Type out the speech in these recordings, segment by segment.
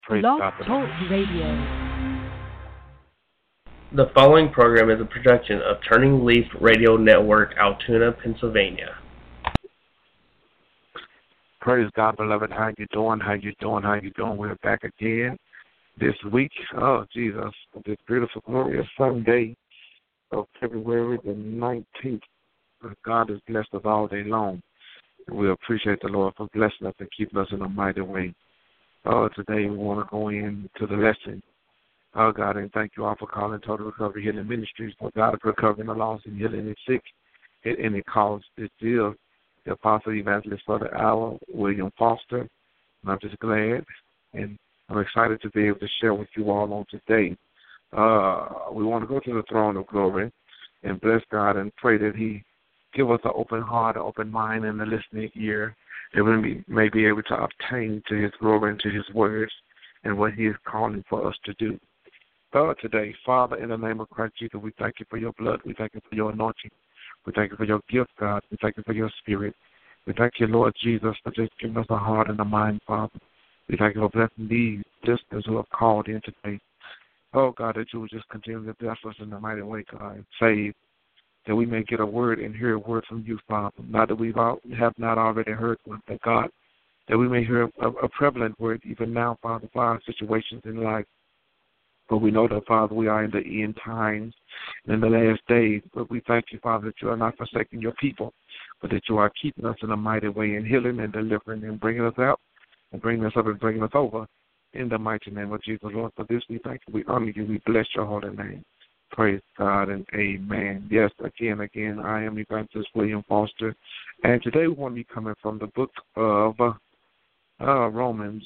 Praise Blog God. Talk Radio. The following program is a production of Turning Leaf Radio Network, Altoona, Pennsylvania. Praise God, beloved. How you doing? How you doing? How you doing? We're back again this week. Oh, Jesus. This beautiful, glorious Sunday of February the 19th. God has blessed us all day long. And we appreciate the Lord for blessing us and keeping us in a mighty way. Oh, today we want to go into the lesson. Oh, God, and thank you all for calling Total Recovery Healing Ministries for God of recovering the lost and healing the sick. And it calls this deal the Apostle Evangelist for the Hour, William Foster. And I'm just glad and I'm excited to be able to share with you all on today. We want to go to the throne of glory and bless God and pray that He give us an open heart, an open mind, and a listening ear, that we may be able to obtain to His glory and to His words and what He is calling for us to do. Today, Father, in the name of Christ Jesus, we thank you for your blood. We thank you for your anointing. We thank you for your gift, God. We thank you for your spirit. We thank you, Lord Jesus, for just giving us a heart and a mind, Father. We thank you for blessing these listeners who have called in today. Oh, God, that you would just continue to bless us in the mighty way, God, and save, that we may get a word and hear a word from you, Father. Not that we have not already heard one, but God, that we may hear a prevalent word even now, Father, for our situations in life. But we know that, Father, we are in the end times and in the last days. But we thank you, Father, that you are not forsaking your people, but that you are keeping us in a mighty way and healing and delivering and bringing us out and bringing us up and bringing us over. In the mighty name of Jesus, Lord, for this we thank you, we honor you, we bless your holy name. Praise God and amen. Yes, again, I am Evangelist William Foster, and today we want to be coming from the book of Romans,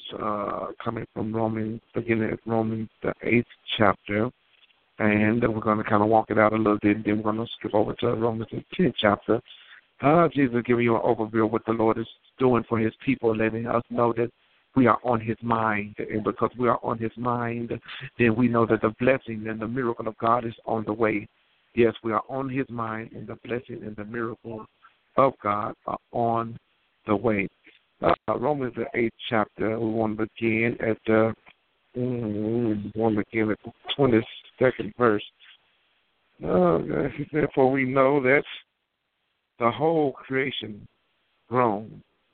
beginning at Romans, the 8th chapter, and then we're going to kind of walk it out a little bit, and then we're going to skip over to Romans, the 10th chapter. Jesus giving you an overview of what the Lord is doing for His people, letting us know that we are on His mind, and because we are on His mind, then we know that the blessing and the miracle of God is on the way. Yes, we are on His mind, and the blessing and the miracle of God are on the way. Romans the 8th chapter. We want to begin at the 22nd verse. Therefore, we know that the whole creation groans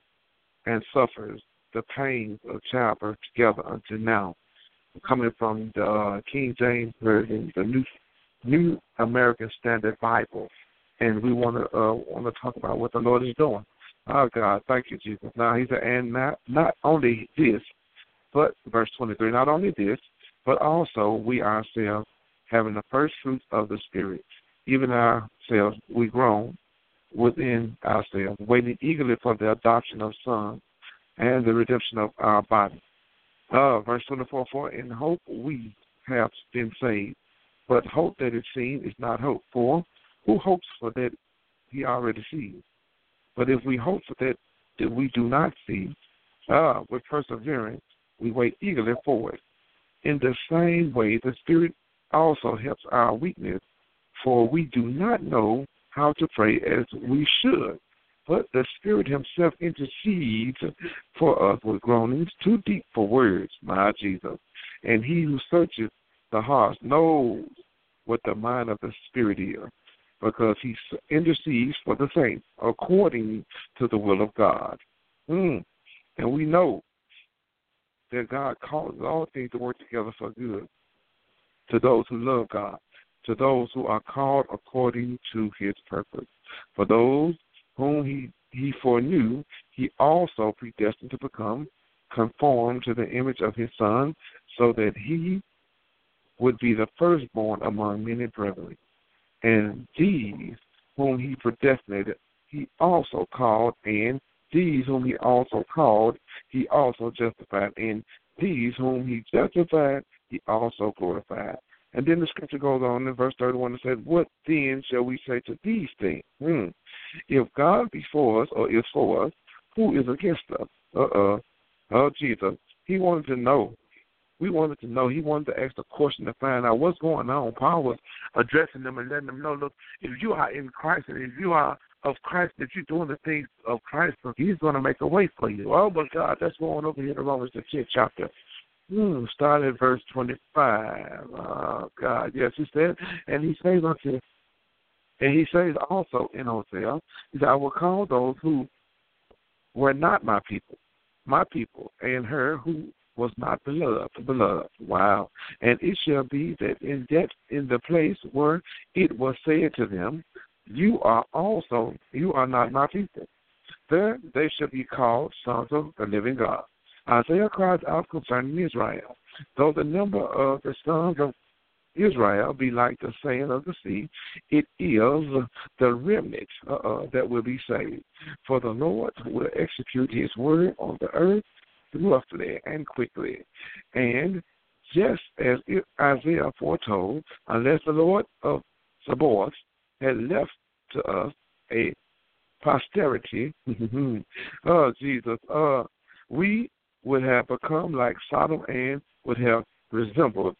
and suffers the pains of childbirth together until now. Coming from the King James Version, the New American Standard Bible, and we want to talk about what the Lord is doing. Oh, God, thank you, Jesus. Now, He said, and not only this, but, verse 23, not only this, but also we ourselves, having the first fruits of the Spirit, even ourselves, we groan within ourselves, waiting eagerly for the adoption of sons and the redemption of our body. Verse 24, for in hope we have been saved, but hope that is seen is not hope. For who hopes for that he already sees? But if we hope for that we do not see, with perseverance, we wait eagerly for it. In the same way, the Spirit also helps our weakness, for we do not know how to pray as we should. But the Spirit Himself intercedes for us with groanings too deep for words, my Jesus. And He who searches the hearts knows what the mind of the Spirit is, because He intercedes for the saints according to the will of God. And we know that God causes all things to work together for good to those who love God, to those who are called according to His purpose. For those whom he foreknew, He also predestined to become conformed to the image of His Son, so that He would be the firstborn among many brethren. And these whom He predestinated, He also called, and these whom He also called, He also justified, and these whom He justified, He also glorified. And then the scripture goes on in verse 31 and says, what then shall we say to these things? If God be for us or is for us, who is against us? Oh, Jesus. He wanted to know. We wanted to know. He wanted to ask the question to find out what's going on. Paul was addressing them and letting them know, look, if you are in Christ and if you are of Christ, if you're doing the things of Christ, He's going to make a way for you. Oh, but God, that's going over here in Romans the 10th chapter. Start at verse 25. Oh, God, yes, he said, and he says also in Hosea, he said, I will call those who were not my people, and her who was not beloved. Wow. And it shall be that in the place where it was said to them, you are not my people, there they shall be called sons of the living God. Isaiah cries out concerning Israel. Though the number of the sons of Israel be like the sand of the sea, it is the remnant that will be saved. For the Lord will execute his word on the earth swiftly and quickly. And just as Isaiah foretold, unless the Lord of Sabaoth had left to us a posterity, oh Jesus, we would have become like Sodom and would have resembled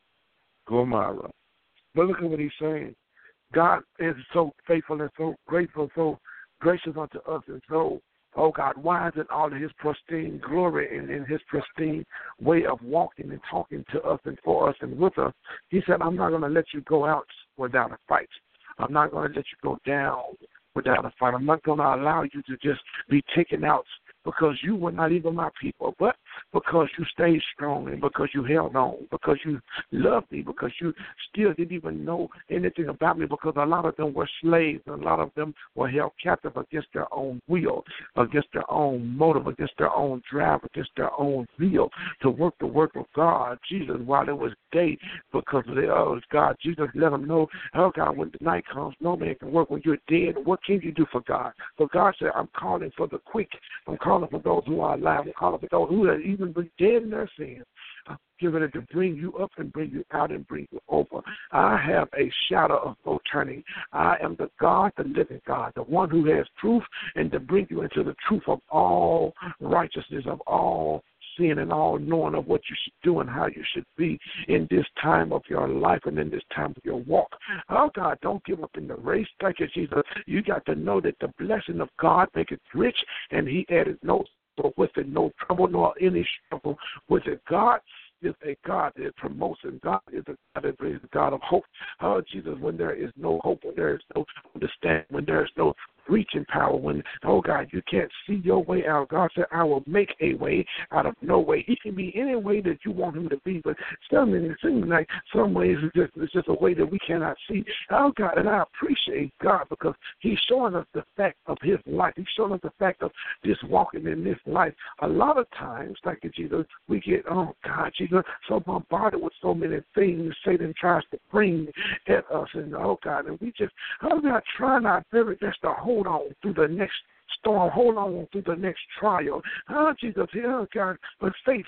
Gomorrah. But look at what he's saying. God is so faithful and so grateful, so gracious unto us, and so, oh God, wise in all of his pristine glory and in his pristine way of walking and talking to us and for us and with us. He said, I'm not going to let you go out without a fight. I'm not going to let you go down without a fight. I'm not going to allow you to just be taken out because you were not even my people, but because you stayed strong and because you held on, because you loved me, because you still didn't even know anything about me, because a lot of them were slaves and a lot of them were held captive against their own will, against their own motive, against their own drive, against their own will to work the work of God, Jesus, while it was day, because God, Jesus let them know, oh God, when the night comes, no man can work when you're dead. What can you do for God? So God said, I'm calling for the quick. I'm calling for those who are alive. I'm calling for those who have even been dead in their sins. I'm giving it to bring you up and bring you out and bring you over. I have a shadow of no turning. I am the God, the living God, the one who has truth, and to bring you into the truth of all righteousness, of all sin and all knowing of what you should do and how you should be in this time of your life and in this time of your walk. Oh, God, don't give up in the race. Thank you, Jesus. You got to know that the blessing of God maketh rich, and he added no sorrow with it, no trouble nor any struggle with it. God is a God that promotes, and God is a God that brings the God of hope. Oh, Jesus, when there is no hope, when there is no understanding, when there is no reaching power, when, oh God, you can't see your way out. God said, I will make a way out of no way. He can be any way that you want him to be, but it seems like some ways it's just a way that we cannot see. Oh God, and I appreciate God because he's showing us the fact of his life. He's showing us the fact of this walking in this life. A lot of times, thank you, Jesus, we get, oh God, Jesus, so bombarded with so many things Satan tries to bring at us, and oh God, and we just, oh God, trying our very best to hold on through the next storm, hold on through the next trial. Oh, Jesus, oh, God, but faith.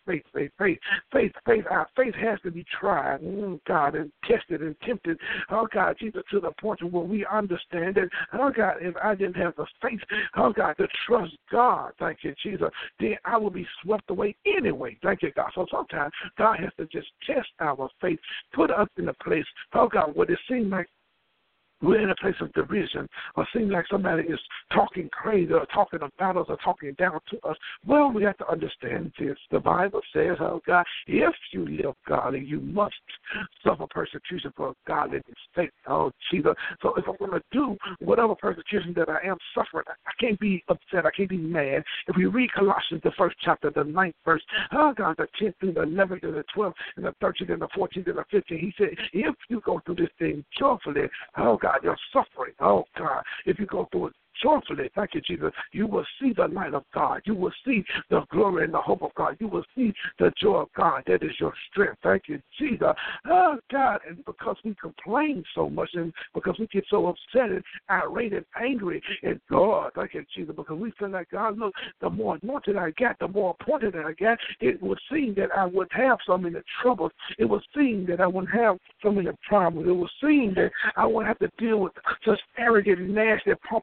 Our faith has to be tried, God, and tested and tempted, oh, God, Jesus, to the point where we understand that, oh, God, if I didn't have the faith, oh, God, to trust God, thank you, Jesus, then I would be swept away anyway, thank you, God. So sometimes God has to just test our faith, put us in a place, oh, God, where it seems like we're in a place of division, or seem like somebody is talking crazy or talking about us or talking down to us. Well, we have to understand this. The Bible says, oh God, if you live godly, you must suffer persecution for godliness' sake. Oh, Jesus. So if I'm going to do whatever persecution that I am suffering, I can't be upset. I can't be mad. If we read Colossians, the 1st chapter, the 9th verse, oh God, the 10th through the 11th and the 12th and the 13th and the 14th and the 15th, he said, if you go through this thing joyfully, oh God, you're suffering. Oh, God, if you go through it joyfully, thank you, Jesus, you will see the light of God. You will see the glory and the hope of God. You will see the joy of God. That is your strength. Thank you, Jesus. Oh, God, and because we complain so much and because we get so upset and irate and angry at God, thank you, Jesus, because we feel like, God, look, the more anointed I got, the more appointed I got, it would seem that I would have so many troubles. It would seem that I wouldn't have so many problems. It would seem that I wouldn't have to deal with such arrogant, nasty, pompous,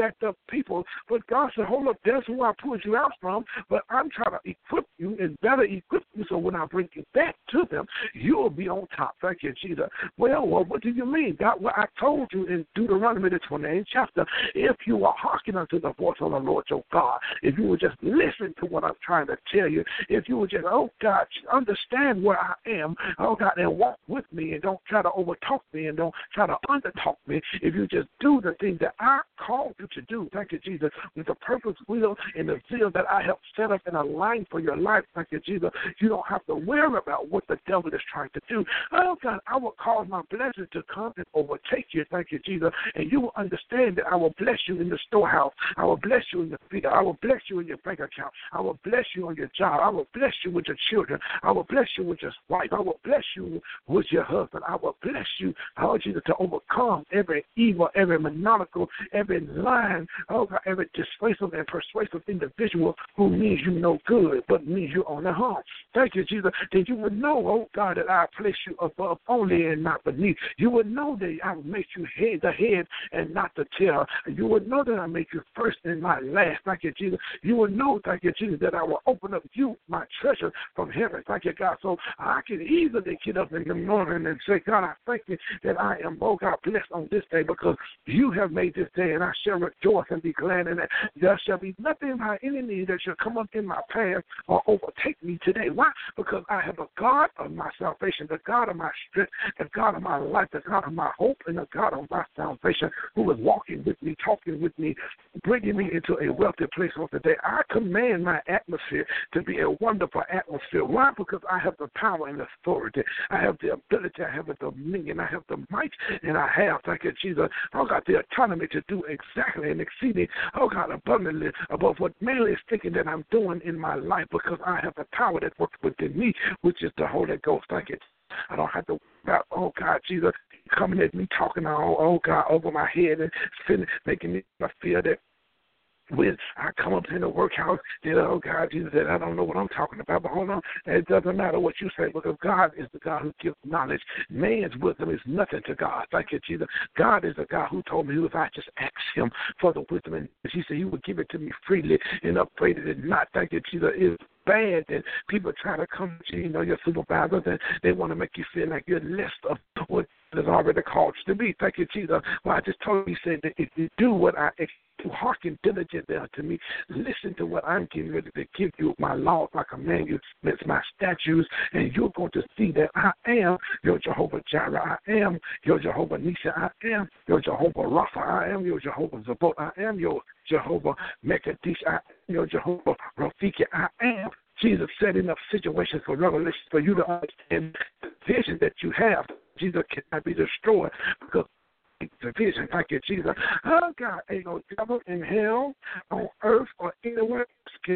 jacked up people. But God said, hold up, that's who I pulled you out from, but I'm trying to equip you and better equip you so when I bring you back to them, you will be on top. Thank you, Jesus. Well, what do you mean? God, well, I told you in Deuteronomy the 28th chapter, if you are hearkening unto the voice of the Lord your God, if you would just listen to what I'm trying to tell you, if you would just, oh God, understand where I am, oh God, and walk with me and don't try to overtalk me and don't try to undertalk me, if you just do the things that I called you to do, thank you, Jesus, with the purpose, will, and the zeal that I have set up and aligned for your life, thank you, Jesus, you don't have to worry about what the devil is trying to do. Oh God, I will cause my blessings to come and overtake you, thank you, Jesus, and you will understand that I will bless you in the storehouse, I will bless you in the field, I will bless you in your bank account, I will bless you on your job, I will bless you with your children, I will bless you with your wife, I will bless you with your husband, I will bless you, oh Jesus, to overcome every evil, every maniacal, every lying, oh God, every disgraceful and persuasive individual who means you no good, but means you on the harm. Thank you, Jesus, that you would know, oh God, that I place you above only and not beneath. You would know that I would make you the head and not the tail. You would know that I make you first and not last. Thank you, Jesus. You would know, thank you, Jesus, that I will open up you, my treasure from heaven. Thank you, God. So I can easily get up in the morning and say, God, I thank you that I am, oh God, blessed on this day because you have made this day, and I shall rejoice and be glad in it. There shall be nothing by any means that shall come up in my path or overtake me today. Why? Because I have a God of my salvation, the God of my strength, the God of my life, the God of my hope, and the God of my salvation who is walking with me, talking with me, bringing me into a wealthy place on today. I command my atmosphere to be a wonderful atmosphere. Why? Because I have the power and authority. I have the ability, I have the dominion, I have the might, and I have, thank you, Jesus, oh God, the autonomy to do exactly and exceeding, oh God, abundantly above what man is thinking that I'm doing in my life because I have the power that works within me, which is the Holy Ghost. Thank you. I don't have to worry about, oh God, Jesus, coming at me, talking, oh God, over my head and making me feel that when I come up in the workhouse, then, oh God, Jesus said, I don't know what I'm talking about, but hold on, it doesn't matter what you say because God is the God who gives knowledge. Man's wisdom is nothing to God. Thank you, Jesus. God is the God who told me if I just ask him for the wisdom, and he said he would give it to me freely and upbraided it not. Thank you, Jesus. It's bad that people try to come to you, your supervisors, and they want to make you feel like you're less of what is already called you to be. Thank you, Jesus. Well, I just told you, he said that if you do what I to hearken diligently unto me, listen to what I'm getting ready to give you, my laws, my commandments, my statutes, and you're going to see that I am your Jehovah Jireh, I am your Jehovah Nisha, I am your Jehovah Rapha, I am your Jehovah Zabot, I am your Jehovah Mekadesh, I am your Jehovah Rafiki, I am Jesus setting up situations for revelation for you to understand the vision that you have. Jesus cannot be destroyed because the vision, thank you, Jesus. Oh, God, ain't no devil in hell, on earth, or anywhere else can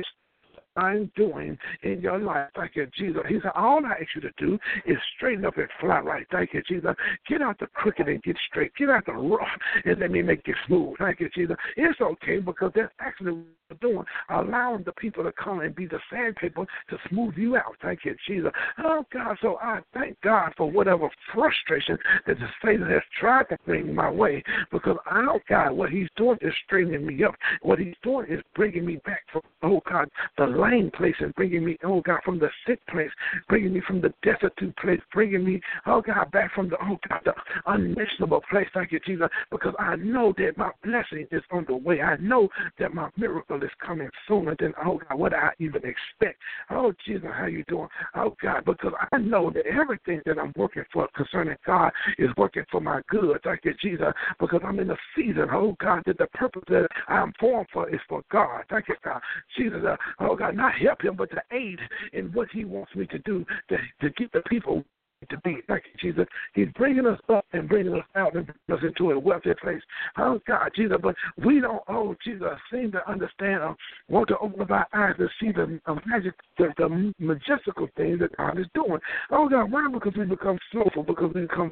I'm doing in your life. Thank you, Jesus. He said, all I ask you to do is straighten up and fly right. Thank you, Jesus. Get out the crooked and get straight. Get out the rough and let me make it smooth. Thank you, Jesus. It's okay because that's actually what we're doing, allowing the people to come and be the sandpaper to smooth you out. Thank you, Jesus. Oh, God, so I thank God for whatever frustration that the Satan has tried to bring my way because, oh, God, what he's doing is straightening me up. What he's doing is bringing me back from, oh, God, the lame place and bringing me, oh God, from the sick place, bringing me from the destitute place, bringing me, oh God, back from the, oh God, the unmentionable place. Thank you, Jesus, because I know that my blessing is on the way. I know that my miracle is coming sooner than, oh God, what I even expect. Oh, Jesus, how you doing? Oh God, because I know that everything that I'm working for concerning God is working for my good. Thank you, Jesus, because I'm in a season, oh God, that the purpose that I'm formed for is for God. Thank you, God. Jesus, oh God, not help him, but to aid in what he wants me to do to get the people to be. Thank you, Jesus. He's bringing us up and bringing us out and bringing us into a wealthy place. Oh, God, Jesus, but we don't, oh, Jesus, seem to understand or want to open up our eyes to see the magic, the majestical things that God is doing. Oh, God, why? Because we become slowful, because we become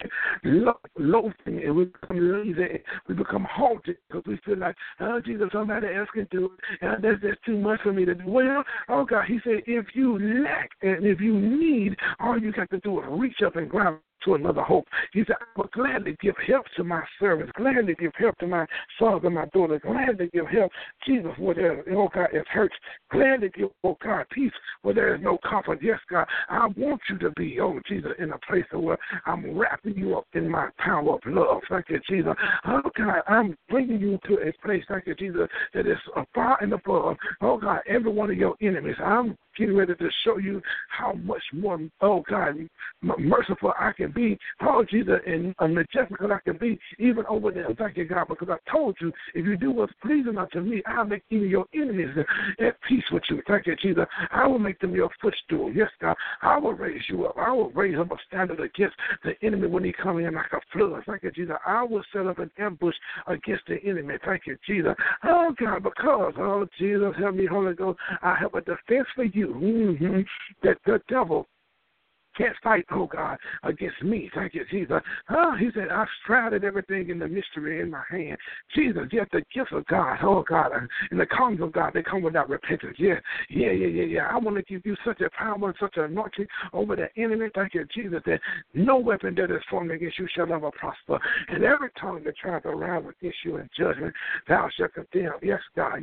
loafing, and we become lazy, we become halted, because we feel like, oh, Jesus, somebody else can do it, and that's too much for me to do. Well, oh, God, he said, if you lack and if you need, all you got to do is reach up and grab to another hope. He said, I will gladly give help to my servants, gladly give help to my sons and my daughters, gladly give help, Jesus, where there, oh God, is hurt, gladly give, oh God, peace where there is no comfort. Yes, God, I want you to be, oh Jesus, in a place where I'm wrapping you up in my power of love. Thank you, Jesus. Oh God, I'm bringing you to a place, thank you, Jesus, that is far and above, oh God, every one of your enemies. I'm getting ready to show you how much more, oh God, merciful I can be, oh Jesus, and majestic I can be, even over them. Thank you, God, because I told you, if you do what's pleasing unto me, I'll make even your enemies at peace with you. Thank you, Jesus. I will make them your footstool. Yes, God, I will raise you up. I will raise up a standard against the enemy when he comes in like a flood. Thank you, Jesus. I will set up an ambush against the enemy. Thank you, Jesus. Oh, God, because, oh, Jesus, help me, Holy Ghost, I have a defense for you. That the devil can't fight, oh God, against me. Thank you, Jesus. He said, I've shrouded everything in the mystery in my hand. Jesus, yet the gifts of God, oh God, and the callings of God, they come without repentance. Yeah. I want to give you such a power and such an anointing over the enemy. Thank you, Jesus, that no weapon that is formed against you shall ever prosper. And every tongue that tries to rise against you in judgment, thou shalt condemn. Yes, God.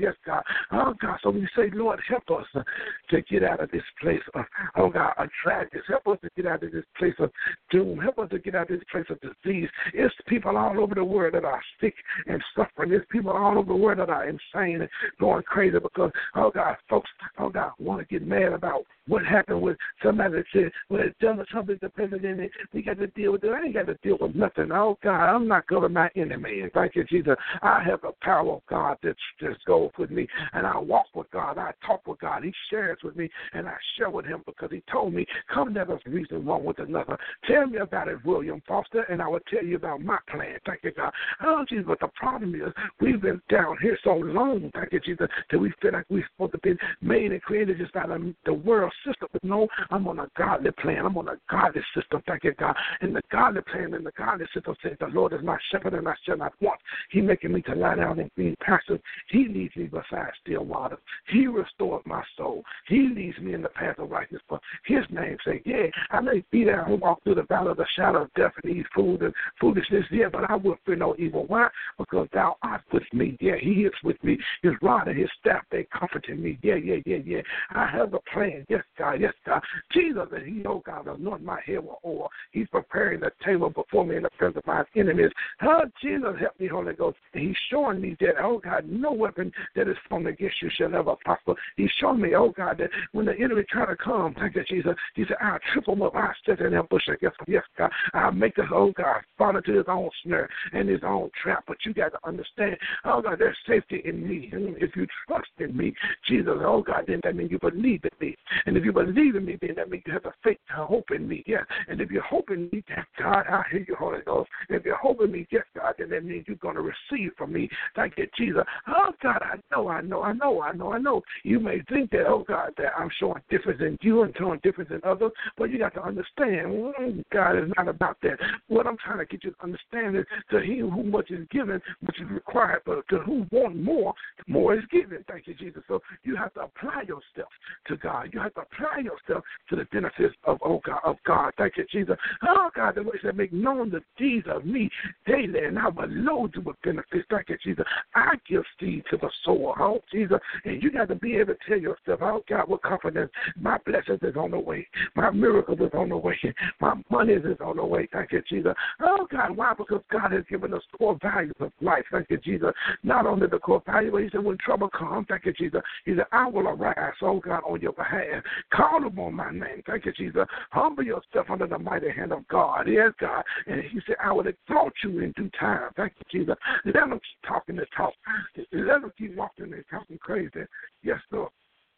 Oh God, so we say, Lord, help us to get out of this place of, oh God, a tragedy. Help us to get out of this place of doom. Help us to get out of this place of disease. It's people all over the world that are sick and suffering. It's people all over the world that are insane and going crazy because, oh God, folks, oh God, want to get mad about what happened with somebody that said, well, Donald Trump is the president and we got to deal with it. I ain't got to deal with nothing. Oh God, I'm not governed my enemy. And thank you, Jesus. I have the power of God that just goes with me, and I walk with God. I talk with God. He shares with me, and I share with him because he told me, come let us reason one with another. Tell me about it, William Foster, and I will tell you about my plan. Thank you, God. Oh, Jesus, but the problem is we've been down here so long, thank you, Jesus, that we feel like we're supposed to be made and created just out of the world system. But no, I'm on a godly plan. I'm on a godly system, thank you, God. And the godly plan and the godly system says the Lord is my shepherd and I shall not want. He making me to lie down in green pastures. He leads me beside still water. He restores my soul. He leads me in the path of righteousness for his name's sake. Yeah, I may be there and walk through the valley of the shadow of death and eat food and foolishness, yeah, but I will fear no evil. Why? Because thou art with me. Yeah, he is with me. His rod and his staff, they comforted me. Yeah. I have a plan. Yes, God. Jesus, and he, oh God, anoint my head with oil. He's preparing the table before me in the presence of my enemies. Oh, Jesus, help me, Holy Ghost. And he's showing me that, oh God, no weapon that is formed against you shall ever prosper. He's showing me, oh God, that when the enemy try to come, thank you, Jesus, he said, I'll trip him up. I'll set an ambush against him. Yes, God. I'll make this, oh God, fall into his own snare and his own trap. But you got to understand, oh God, there's safety in me. And if you trust in me, Jesus, oh God, then that means you believe in me. And if you believe in me, then that means you have the faith to hope in me. Yeah. And if you hope in me, God, I hear you, Holy Ghost. If you hope in me, yes, God, then that means you're going to receive from me. Thank you, Jesus. Oh God, I know. You may think that, oh God, that I'm showing difference in you and showing difference in others, but you got to understand, God is not about that. What I'm trying to get you to understand is to him who much is given, much is required, but to who wants more is given. Thank you, Jesus. So you have to apply yourself to God. You have to apply yourself to the benefits of God. Thank you, Jesus. Oh God, the way said, make known the deeds of me daily, and I will load you with benefits. Thank you, Jesus. I give seed to the sower. Oh, Jesus. And you got to be able to tell yourself, oh God, with confidence, my blessings is on the way. My miracles is on the way. My money is on the way. Thank you, Jesus. Oh God, why? Because God has given us core values of life. Thank you, Jesus. Not only the core value, but he said, when trouble comes, thank you, Jesus. He said, I will arise, oh God, on your behalf. Call upon my name. Thank you, Jesus. Humble yourself under the mighty hand of God. Yes, God. And he said, I will exalt you in due time. Thank you, Jesus. Let them keep talking this talk. Let them keep walking and talking crazy. Yes, Lord.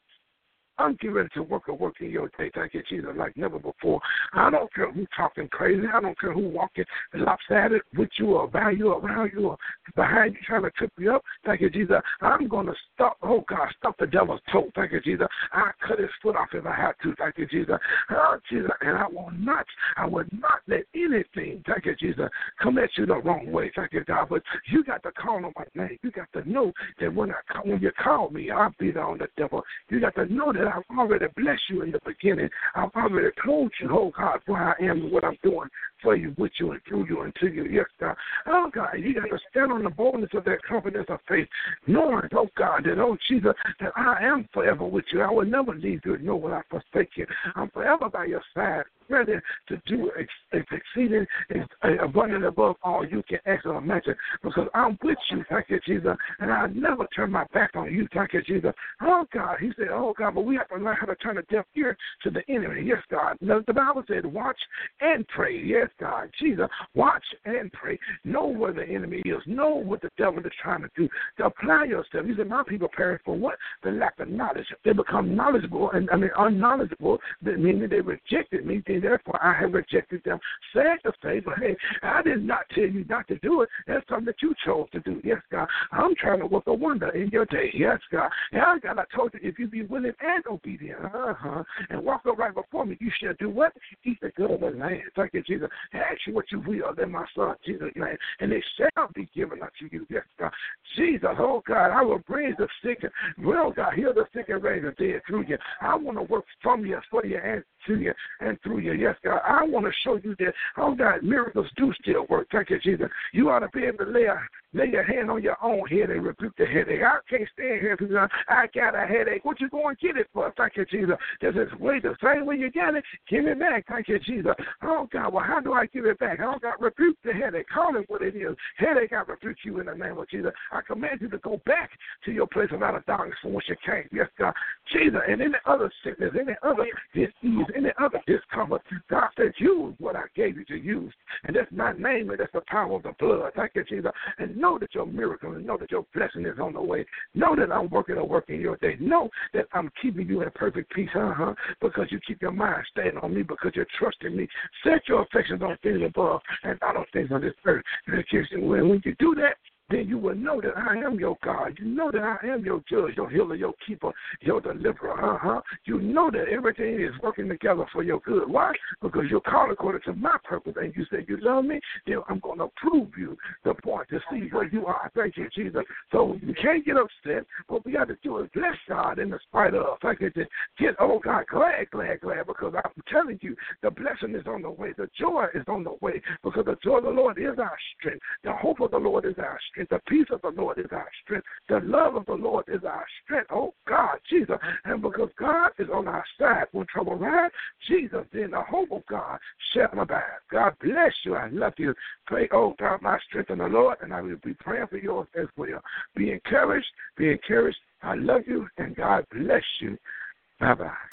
I'm getting ready to work in your day. Thank you, Jesus, like never before. I don't care who's talking crazy. I don't care who walking lopsided with you or by you, around you, or behind you trying to trip you up. Thank you, Jesus. I'm going to stop the devil's toe. Thank you, Jesus. I'll cut his foot off if I have to. Thank you, Jesus. Oh, Jesus. And I will not let anything, thank you, Jesus, come at you the wrong way. Thank you, God. But you got to call on my name. You got to know that when you call me, I'll be there on the devil. You got to know that I've already blessed you in the beginning. I've already told you, oh God, where I am and what I'm doing for you, with you, and through you, and to you. Yes, God. Oh, God, you got to stand on the boldness of that confidence of faith, knowing, oh, God, that, oh, Jesus, that I am forever with you. I will never leave you, nor will I forsake you. I'm forever by your side, ready to do exceeding abundant above all you can ask or imagine, because I'm with you, thank you, Jesus, and I'll never turn my back on you, thank you, Jesus. Oh, God, he said, oh, God, but we have to learn how to turn a deaf ear to the enemy. Yes, God. The Bible said, watch and pray. Yes, God. Jesus, watch and pray. Know where the enemy is. Know what the devil is trying to do. To apply yourself. He said, my people perish for what? The lack of knowledge. They become knowledgeable, unknowledgeable, meaning they rejected me, then therefore I have rejected them. Sad to say, but hey, I did not tell you not to do it. That's something that you chose to do. Yes, God. I'm trying to work a wonder in your day. Yes, God. And God, I told you, if you be willing and obedient, and walk up right before me, you shall do what? Eat the good of the land. Thank you, Jesus. Ask you what you will, then my son, Jesus' name, and it shall be given unto you. Yes, God. Jesus, oh God, I will raise the sick. Well, God, heal the sick and raise the dead through you. I want to work from you, for you, and to you, and through you. Yes, God. I want to show you that, oh God, miracles do still work. Thank you, Jesus. You ought to be able to lay your hand on your own head and rebuke the headache. I can't stand here because I got a headache. What you going to get it for? Thank you, Jesus. Just as way the same way you got it, give it back. Thank you, Jesus. Oh God, well, how do I give it back? Oh God, rebuke the headache. Call it what it is. Headache, I rebuke you in the name of Jesus. I command you to go back to your place of out of darkness from which you came. Yes, God. Jesus, and any other sickness, any other disease, any other discomfort, God said, use what I gave you to use. And that's not namely, that's the power of the blood. Thank you, Jesus. And know that your miracle, and know that your blessing is on the way. Know that I'm working a work in your day. Know that I'm keeping you in perfect peace, because you keep your mind staying on me, because you're trusting me. Set your affections on things above and not on things on this earth. And when you do that, then you will know that I am your God. You know that I am your judge, your healer, your keeper, your deliverer. You know that everything is working together for your good. Why? Because you're called according to my purpose, and you say you love me, then I'm going to prove you the point to see where you are. Thank you, Jesus. So you can't get upset. What we got to do is bless God in the spite of. Thank you, Jesus. Get, oh God, glad, because I'm telling you, the blessing is on the way. The joy is on the way, because the joy of the Lord is our strength. The hope of the Lord is our strength. The peace of the Lord is our strength. The love of the Lord is our strength. Oh, God, Jesus. And because God is on our side when trouble rises, Jesus, then the hope of God shall abide. God bless you. I love you. Pray, oh, God, my strength in the Lord, and I will be praying for yours as well. Be encouraged. Be encouraged. I love you, and God bless you. Bye-bye.